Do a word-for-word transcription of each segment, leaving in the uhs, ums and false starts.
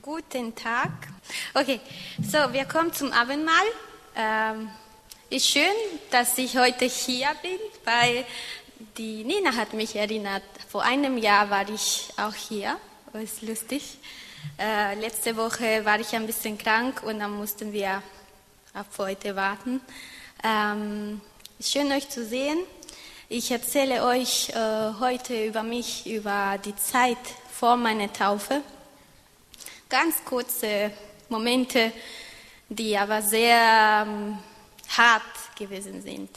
Guten Tag. Okay, so wir kommen zum Abendmahl. Ähm, ist schön, dass ich heute hier bin, weil die Nina hat mich erinnert. Vor einem Jahr war ich auch hier. Das ist lustig. Äh, letzte Woche war ich ein bisschen krank und dann mussten wir auf heute warten. Ähm, ist schön, euch zu sehen. Ich erzähle euch äh, heute über mich, über die Zeit vor meiner Taufe. Ganz kurze Momente, die aber sehr ähm, hart gewesen sind.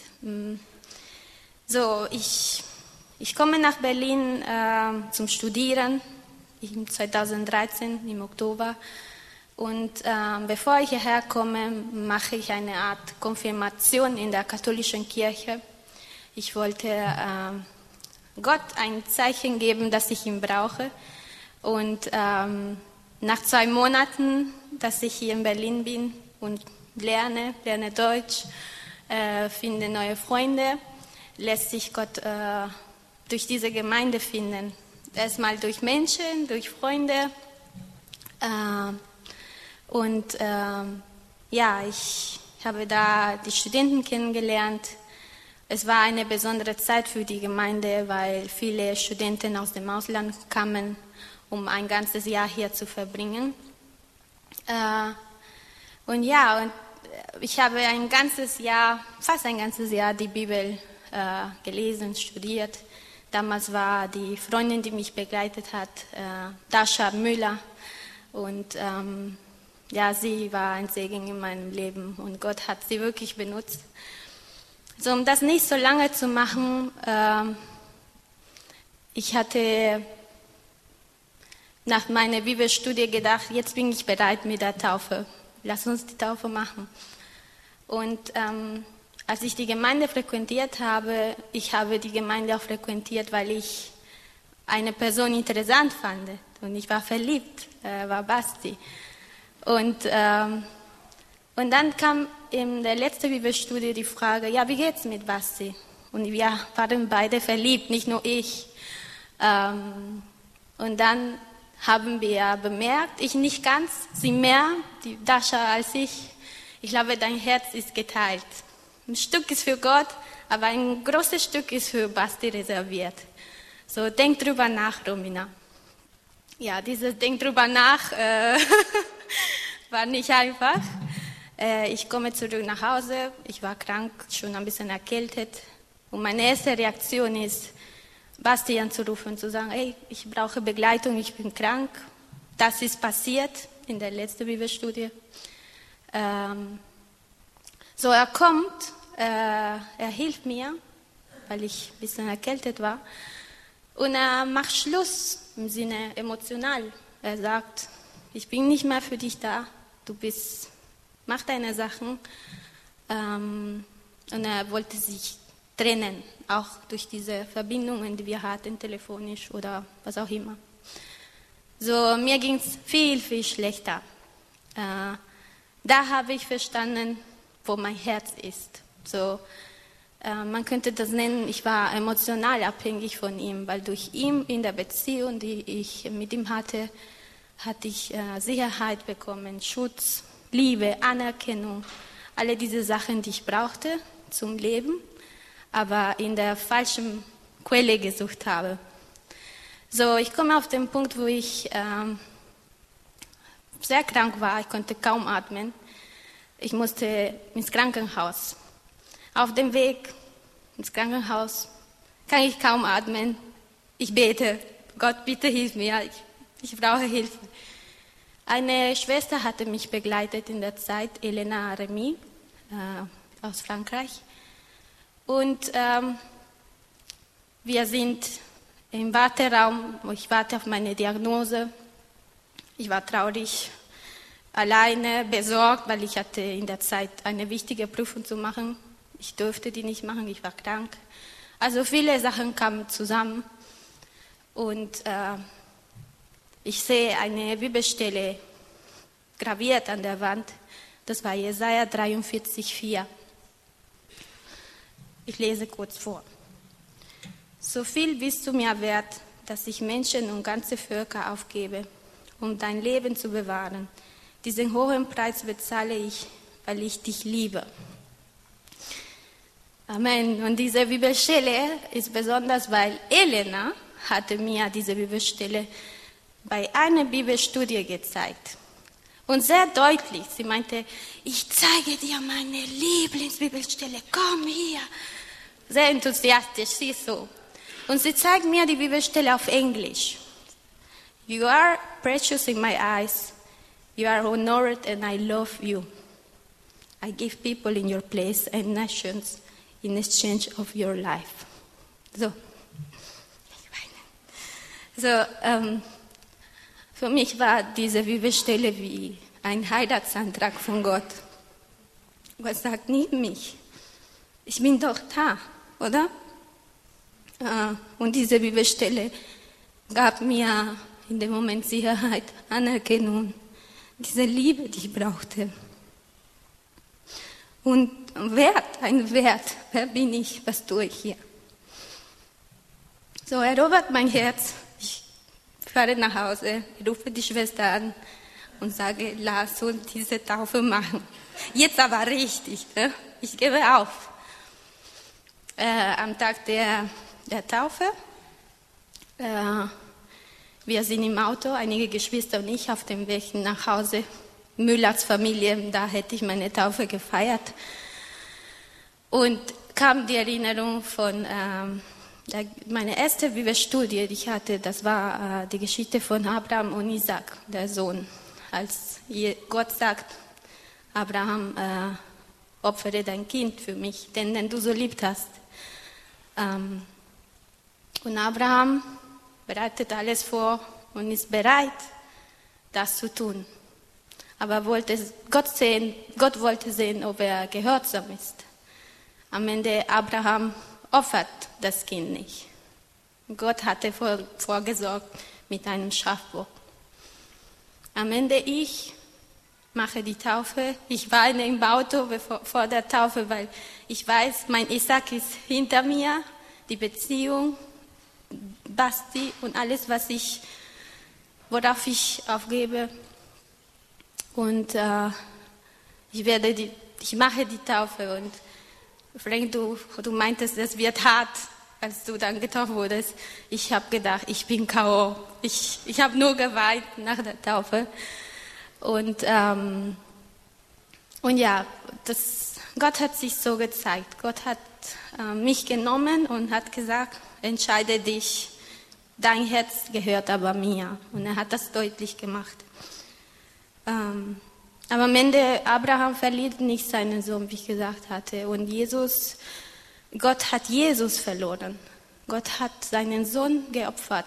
So, ich, ich komme nach Berlin äh, zum Studieren im zweitausenddreizehn im Oktober. Und äh, bevor ich hierher komme, mache ich eine Art Konfirmation in der katholischen Kirche. Ich wollte äh, Gott ein Zeichen geben, dass ich ihn brauche. Und ähm, nach zwei Monaten, dass ich hier in Berlin bin und lerne, lerne Deutsch, äh, finde neue Freunde, lässt sich Gott äh, durch diese Gemeinde finden. Erstmal durch Menschen, durch Freunde. Äh, und äh, ja, ich habe da die Studenten kennengelernt. Es war eine besondere Zeit für die Gemeinde, weil viele Studenten aus dem Ausland kamen, um ein ganzes Jahr hier zu verbringen. Äh, und ja, und ich habe ein ganzes Jahr, fast ein ganzes Jahr die Bibel äh, gelesen, studiert. Damals war die Freundin, die mich begleitet hat, äh, Dasha Müller. Und ähm, ja, sie war ein Segen in meinem Leben und Gott hat sie wirklich benutzt. So, um das nicht so lange zu machen, äh, ich hatte nach meiner Bibelstudie gedacht, jetzt bin ich bereit mit der Taufe. Lass uns die Taufe machen. Und ähm, als ich die Gemeinde frequentiert habe, ich habe die Gemeinde auch frequentiert, weil ich eine Person interessant fand. Und ich war verliebt, äh, war Basti. Und, ähm, und dann kam in der letzten Bibelstudie die Frage, ja, wie geht's mit Basti? Und wir waren beide verliebt, nicht nur ich. Ähm, und dann haben wir bemerkt, ich nicht ganz, sie mehr, die Dasha als ich. Ich glaube, dein Herz ist geteilt. Ein Stück ist für Gott, aber ein großes Stück ist für Basti reserviert. So, denk drüber nach, Romina. Ja, dieses Denk drüber nach äh, war nicht einfach. Äh, ich komme zurück nach Hause, ich war krank, schon ein bisschen erkältet. Und meine erste Reaktion ist, Basti anzurufen und zu sagen, hey, ich brauche Begleitung, ich bin krank. Das ist passiert in der letzten Bibelstudie. Ähm, so, er kommt, äh, er hilft mir, weil ich ein bisschen erkältet war. Und er macht Schluss im Sinne emotional. Er sagt, ich bin nicht mehr für dich da, du bist, mach deine Sachen. Ähm, und er wollte sich trennen, auch durch diese Verbindungen, die wir hatten, telefonisch oder was auch immer. So, mir ging es viel, viel schlechter. Äh, da habe ich verstanden, wo mein Herz ist. So, äh, man könnte das nennen, ich war emotional abhängig von ihm, weil durch ihn in der Beziehung, die ich mit ihm hatte, hatte ich äh, Sicherheit bekommen, Schutz, Liebe, Anerkennung, alle diese Sachen, die ich brauchte zum Leben, aber in der falschen Quelle gesucht habe. So, ich komme auf den Punkt, wo ich ähm, sehr krank war, ich konnte kaum atmen. Ich musste ins Krankenhaus. Auf dem Weg ins Krankenhaus kann ich kaum atmen. Ich bete, Gott, bitte hilf mir, ich, ich brauche Hilfe. Eine Schwester hatte mich begleitet in der Zeit, Elena Remy äh, aus Frankreich. Und ähm, wir sind im Warteraum, wo ich warte auf meine Diagnose. Ich war traurig, alleine, besorgt, weil ich hatte in der Zeit eine wichtige Prüfung zu machen. Ich durfte die nicht machen, ich war krank. Also viele Sachen kamen zusammen. Und äh, ich sehe eine Bibelstelle graviert an der Wand. Das war Jesaja dreiundvierzig, vier. Ich lese kurz vor. So viel bist du mir wert, dass ich Menschen und ganze Völker aufgebe, um dein Leben zu bewahren. Diesen hohen Preis bezahle ich, weil ich dich liebe. Amen. Und diese Bibelstelle ist besonders, weil Elena hatte mir diese Bibelstelle bei einer Bibelstudie gezeigt. Und sehr deutlich. Sie meinte, ich zeige dir meine Lieblingsbibelstelle, komm hier. Sehr enthusiastisch, sie ist so. Und sie zeigt mir die Bibelstelle auf Englisch. You are precious in my eyes. You are honored and I love you. I give people in your place and nations in exchange of your life. So. So, ähm, für mich war diese Bibelstelle wie ein Heiratsantrag von Gott. Gott sagt, nimm mich. Ich bin doch da, oder? Äh, und diese Bibelstelle gab mir in dem Moment Sicherheit, Anerkennung, diese Liebe, die ich brauchte. Und Wert, ein Wert. Wer bin ich? Was tue ich hier? So erobert mein Herz. Ich fahre nach Hause, rufe die Schwester an und sage, lass uns diese Taufe machen. Jetzt aber richtig. Ne? Ich gebe auf. Äh, am Tag der, der Taufe, äh, wir sind im Auto, einige Geschwister und ich, auf dem Weg nach Hause. Müllers Familie, da hätte ich meine Taufe gefeiert. Und kam die Erinnerung von ähm, der, meine erste Bibelstudie, die ich hatte, das war äh, die Geschichte von Abraham und Isaac, der Sohn. Als Gott sagt, Abraham, äh, opfere dein Kind für mich, den, den du so liebt hast. Ähm, und Abraham bereitet alles vor und ist bereit, das zu tun. Aber wollte Gott sehen, Gott wollte sehen, ob er gehorsam ist. Am Ende Abraham opfert das Kind nicht. Gott hatte vor, vorgesorgt mit einem Schafbock. Am Ende ich mache die Taufe. Ich weine im Auto bevor, vor der Taufe, weil ich weiß, mein Isaac ist hinter mir, die Beziehung, Basti und alles, was ich, worauf ich aufgebe. Und äh, ich werde die, ich mache die Taufe und Frank, du, du meintest, es wird hart, als du dann getauft wurdest. Ich habe gedacht, ich bin K O Ich, ich habe nur geweint nach der Taufe. Und, ähm, und ja, das, Gott hat sich so gezeigt. Gott hat äh, mich genommen und hat gesagt, entscheide dich, dein Herz gehört aber mir. Und er hat das deutlich gemacht. Ähm, aber am Ende, Abraham verliert nicht seinen Sohn, wie ich gesagt hatte. Und Jesus, Gott hat Jesus verloren. Gott hat seinen Sohn geopfert.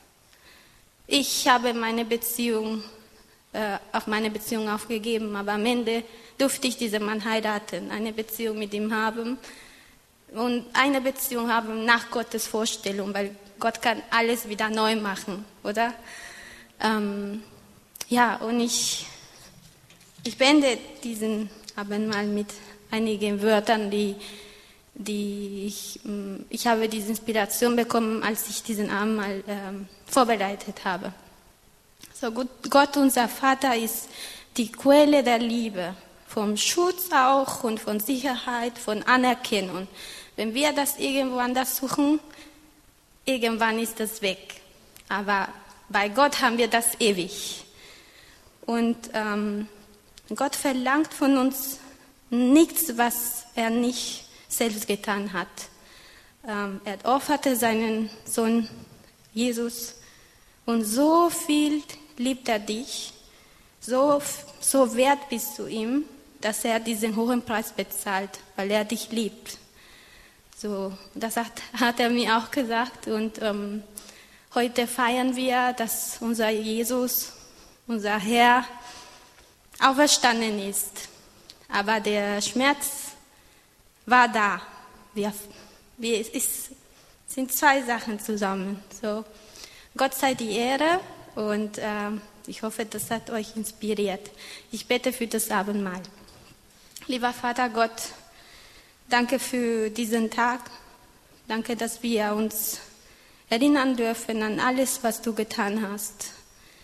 Ich habe meine Beziehung, äh, auf meine Beziehung aufgegeben, aber am Ende durfte ich diesen Mann heiraten, eine Beziehung mit ihm haben und eine Beziehung haben nach Gottes Vorstellung, weil Gott kann alles wieder neu machen, oder? Ähm, ja, und ich, ich beende diesen Abendmahl mit einigen Wörtern, die, die ich, ich habe diese Inspiration bekommen, als ich diesen Abendmahl ähm, vorbereitet habe. So, Gott, unser Vater, ist die Quelle der Liebe, vom Schutz auch und von Sicherheit, von Anerkennung. Wenn wir das irgendwo anders suchen, irgendwann ist das weg. Aber bei Gott haben wir das ewig. Und ähm, Gott verlangt von uns nichts, was er nicht selbst getan hat. Ähm, er opferte seinen Sohn Jesus und so viel liebt er dich, so, so wert bist du ihm, dass er diesen hohen Preis bezahlt, weil er dich liebt. So, das hat, hat er mir auch gesagt und ähm, heute feiern wir, dass unser Jesus, unser Herr, auferstanden ist. Aber der Schmerz war da. Wir, wir, es sind zwei Sachen zusammen. So, Gott sei die Ehre und äh, ich hoffe, das hat euch inspiriert. Ich bete für das Abendmahl. Lieber Vater Gott, danke für diesen Tag. Danke, dass wir uns erinnern dürfen an alles, was du getan hast.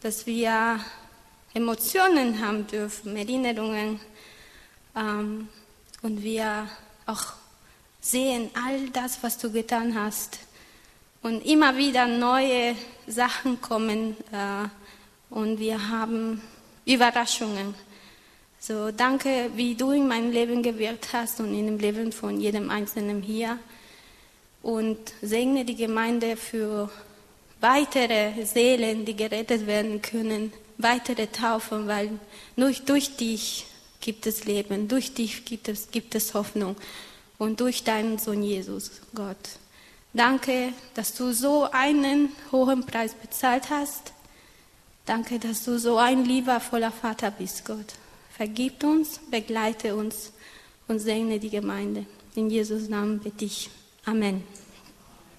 dass wir Emotionen haben dürfen, Erinnerungen, ähm, und wir auch sehen all das, was du getan hast. Und immer wieder neue Sachen kommen äh, und wir haben Überraschungen. So, danke, wie du in meinem Leben gewirkt hast und in dem Leben von jedem Einzelnen hier. Und segne die Gemeinde für weitere Seelen, die gerettet werden können, weitere Taufen, weil nur durch dich gibt es Leben, durch dich gibt es, gibt es Hoffnung und durch deinen Sohn Jesus, Gott. Danke, dass du so einen hohen Preis bezahlt hast. Danke, dass du so ein liebevoller Vater bist, Gott. Vergib uns, begleite uns und segne die Gemeinde. In Jesus' Namen bitte ich. Amen.